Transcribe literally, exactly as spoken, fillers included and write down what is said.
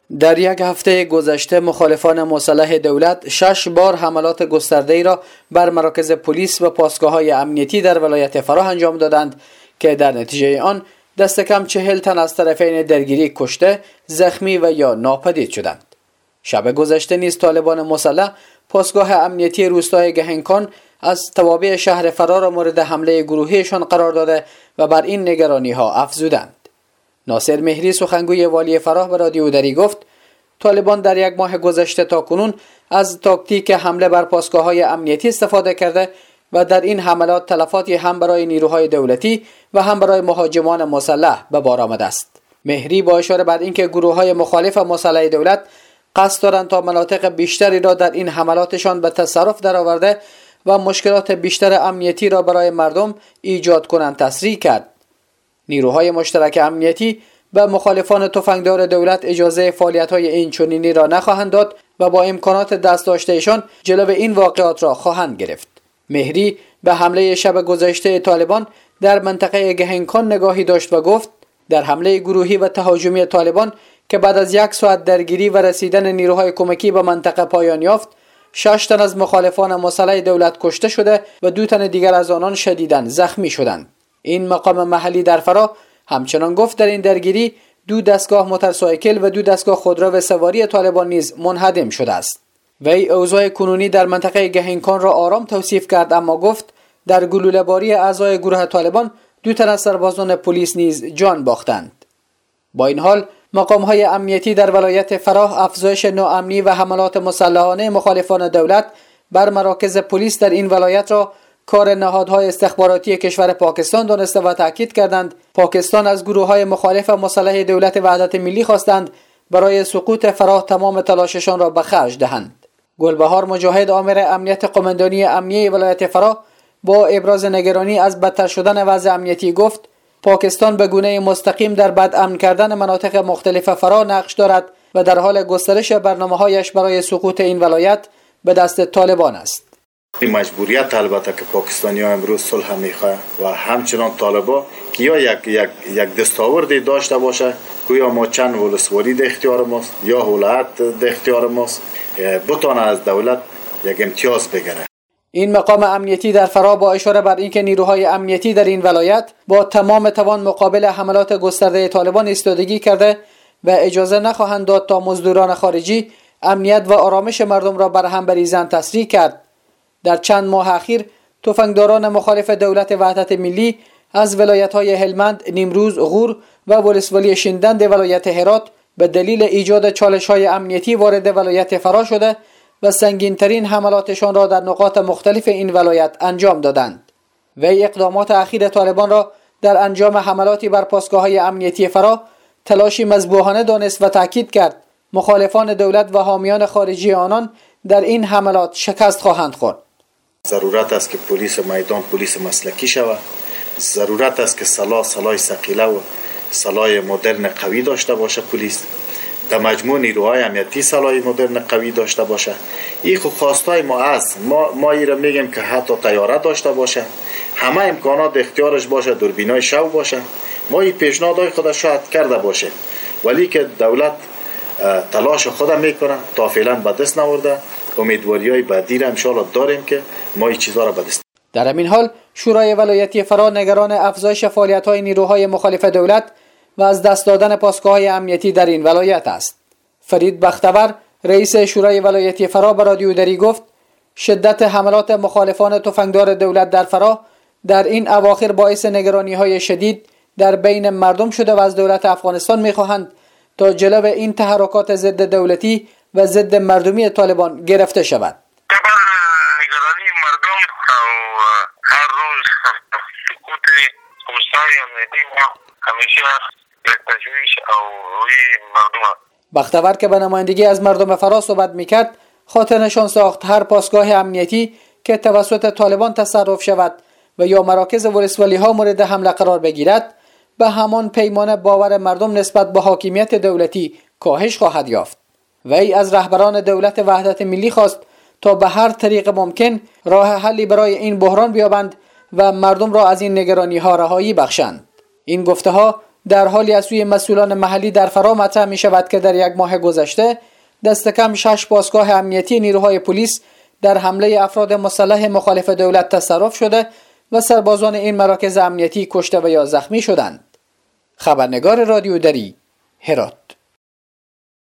در یک هفته گذشته مخالفان مسلح دولت شش بار حملات گسترده‌ای را بر مراکز پلیس و پاسگاه‌های امنیتی در ولایت فراه انجام دادند که در نتیجه آن دست کم چهل تن از طرفین درگیری کشته، زخمی و یا ناپدید شدند. شب گذشته نیز طالبان مسلح پاسگاه امنیتی روستای گهنکان از توابع شهر فراه را مورد حمله گروهیشان قرار داده و بر این نگرانی‌ها افزودند. ناصر مهری سخنگوی والی فراه به رادیو دری گفت طالبان در یک ماه گذشته تا کنون از تاکتیک حمله بر پاسگاه‌های امنیتی استفاده کرده و در این حملات تلفاتی هم برای نیروهای دولتی و هم برای مهاجمان مسلح به بار آمده است. مهری با اشاره بر اینکه گروه‌های مخالف مسلح دولت قصد دارند تا مناطق بیشتری را در این حملاتشان به تصرف درآورده و مشکلات بیشتر امنیتی را برای مردم ایجاد کنند تصریح کرد. نیروهای مشترک امنیتی به مخالفان تفنگدار دولت اجازه فعالیت‌های اینچنینی را نخواهند داد و با امکانات دست داشتهشان جلو این واقعات را خواهند گرفت. مهری به حمله شب گذشته طالبان در منطقه گهنکان نگاهی داشت و گفت در حمله گروهی و تهاجمی طالبان که بعد از یک ساعت درگیری و رسیدن نیروهای کمکی به منطقه پایان یافت، شش تن از مخالفان مسلح دولت کشته شده و دو تن دیگر از آنان شدیداً زخمی شدند. این مقام محلی در فراه همچنان گفت در این درگیری دو دستگاه موتورسایکل و دو دستگاه خودرو سواری طالبان نیز منهدم شده است. وی اوضاع کنونی در منطقه گهنکان را آرام توصیف کرد، اما گفت در گلوله‌باری اعضای گروه طالبان دو تن از سربازان پلیس نیز جان باختند. با این حال مقام‌های امنیتی در ولایت فراه افزایش ناامنی و حملات مسلحانه مخالفان دولت بر مراکز پلیس در این ولایت را کار نهادهای استخباراتی کشور پاکستان دانسته و تاکید کردند پاکستان از گروه‌های مخالف مسلح دولت وحدت ملی خواستند برای سقوط فراه تمام تلاششان را به خرج دهند. گلبهار مجاهد آمر امنیت قماندانی امنیه ولایت فراه با ابراز نگرانی از بدتر شدن وضع امنیتی گفت پاکستان به گونه مستقیم در بدامن کردن مناطق مختلف فراه نقش دارد و در حال گسترش برنامه‌هایش برای سقوط این ولایت به دست طالبان است. این مجبوریت البته که پاکستانی‌ها امروز صلح می‌خواهند و همچنان طالبان که یا یک یک یک دستاوردی داشته باشه که یا ما چند ولسوالی در اختیار ماست یا ولایت در اختیار ماست بتونه از دولت یک امتیاز بگیره. این مقام امنیتی در فراه با اشاره بر اینکه نیروهای امنیتی در این ولایت با تمام توان مقابل حملات گسترده طالبان ایستادگی کرده و اجازه نخواهند داد تا مزدوران خارجی امنیت و آرامش مردم را برهم بریزند تصریح کرد. در چند ماه اخیر تفنگداران مخالف دولت وحدت ملی از ولایت‌های هلمند، نیمروز، غور و ولسوالی شندند ولایت هرات به دلیل ایجاد چالش‌های امنیتی وارد ولایت فراه شده و سنگین‌ترین حملاتشان را در نقاط مختلف این ولایت انجام دادند. وی اقدامات اخیر طالبان را در انجام حملاتی بر پاسگاه‌های امنیتی فراه تلاشی مذبوحانه دانست و تاکید کرد مخالفان دولت و حامیان خارجی آنان در این حملات شکست خواهند خورد. ضرورت است که پلیس میدان پلیس مسلکی شود. ضرورت است که سلاح سلاح ثقیله و سلاح مدرن قوی داشته باشه. پلیس در مجموع نیروهای امنیتی سلاح مدرن قوی داشته باشه. این خو خواستای ما است. ما ما ایرا میگیم که حتی طیاره داشته باشه، همه امکانات اختیارش باشه، دوربینای شو باشه. ما این پیشنهادهای خودش شاید کرده باشه، ولی که دولت تلاش خود میکنه تا فعلا به دست نورده. امیدواریای بعدی را ان شاء الله داریم که ما این چیزا را به دست. در همین حال شورای ولایتی فراه نگران افزایش فعالیت‌های نیروهای مخالف دولت و از دست دادن پاسگاه‌های امنیتی در این ولایت است. فرید بختور رئیس شورای ولایتی فراه به رادیو دری گفت شدت حملات مخالفان تفنگدار دولت در فراه در این اواخر باعث نگرانی‌های شدید در بین مردم شده و از دولت افغانستان می‌خواهند تا جلو این تحرکات ضد دولتی و ضد مردمی طالبان گرفته شود. نگرانی مردم و هر روز سقوط پاسگاه‌های امنیتی همیشه یک تشویش او روی مردم. بختور که به نمایندگی از مردم فراه صحبت میکرد خاطر نشان ساخت هر پاسگاه امنیتی که توسط طالبان تصرف شود و یا مراکز ولسوالی ها مورد حمله قرار بگیرد به همان پیمانه باور مردم نسبت به حاکمیت دولتی کاهش خواهد یافت. وی از رهبران دولت وحدت ملی خواست تا به هر طریق ممکن راه حلی برای این بحران بیابند و مردم را از این نگرانی ها رهایی بخشند. این گفته ها در حالی از سوی مسئولان محلی در فرا مطرح می شود که در یک ماه گذشته دست کم شش پاسگاه امنیتی نیروهای پلیس در حمله افراد مسلح مخالف دولت تصرف شده و سربازان این مراکز امنیتی کشته و یا زخمی شدند. خبرنگار رادیو دری، هرات.